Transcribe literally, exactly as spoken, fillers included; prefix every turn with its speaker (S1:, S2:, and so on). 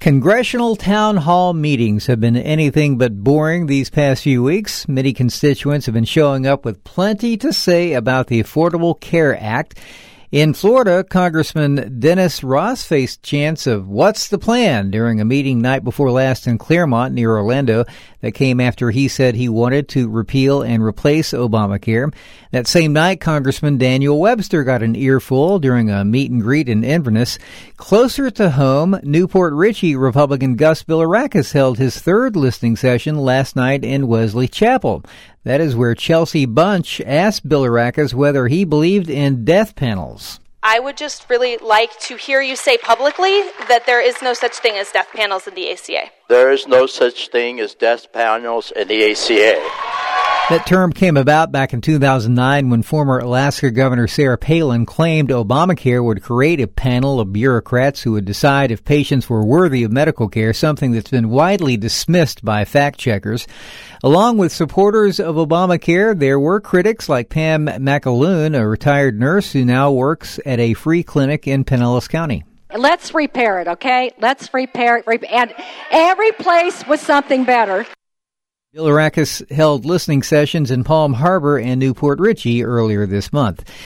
S1: Congressional town hall meetings have been anything but boring these past few weeks. Many constituents have been showing up with plenty to say about the Affordable Care Act. In Florida, Congressman Dennis Ross faced chants of "What's the plan?" during a meeting night before last in Claremont near Orlando that came after he said he wanted to repeal and replace Obamacare. That same night, Congressman Daniel Webster got an earful during a meet and greet in Inverness. Closer to home, Newport Richey Republican Gus Bilirakis held his third listening session last night in Wesley Chapel. That is where Chelsea Bunch asked Bilirakis whether he believed in death panels.
S2: I would just really like to hear you say publicly that there is no such thing as death panels in the A C A.
S3: There is no such thing as death panels in the A C A.
S1: That term came about back in two thousand nine when former Alaska Governor Sarah Palin claimed Obamacare would create a panel of bureaucrats who would decide if patients were worthy of medical care, something that's been widely dismissed by fact checkers. Along with supporters of Obamacare, there were critics like Pam McAloon, a retired nurse who now works at a free clinic in Pinellas County.
S4: Let's repair it, okay? Let's repair it and, and replace with something better.
S1: Bilirakis held listening sessions in Palm Harbor and Newport Richey earlier this month.